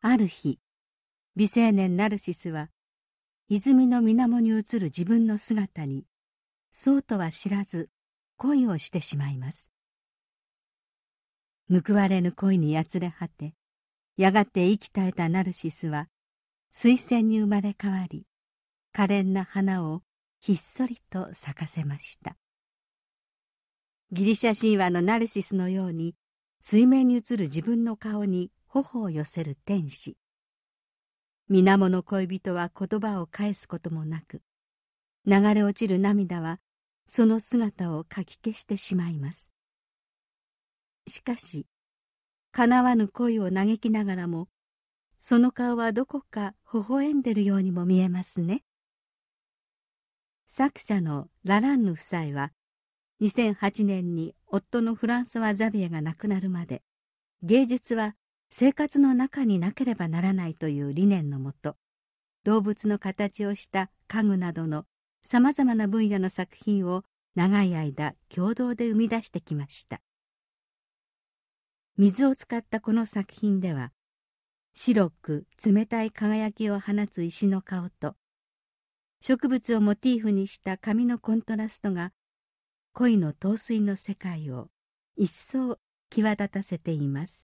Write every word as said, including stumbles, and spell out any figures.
ある日、美青年ナルシスは泉の水面に映る自分の姿にそうとは知らず恋をしてしまいます。報われぬ恋にやつれ果て、やがて息絶えたナルシスは水仙に生まれ変わり、可憐な花をひっそりと咲かせました。ギリシャ神話のナルシスのように水面に映る自分の顔に頬を寄せる天使。水面の恋人は言葉を返すこともなく、流れ落ちる涙はその姿をかき消してしまいます。しかし、叶わぬ恋を嘆きながらも、その顔はどこか微笑んでるようにも見えますね。作者のラランヌ夫妻は、にせんはちねんに夫のフランソワ・ザビエが亡くなるまで、芸術は生活の中になければならないという理念のもと、動物の形をした家具などのさまざまな分野の作品を長い間共同で生み出してきました。水を使ったこの作品では、白く冷たい輝きを放つ石の顔と、植物をモチーフにした紙のコントラストが、恋の陶酔の世界を一層際立たせています。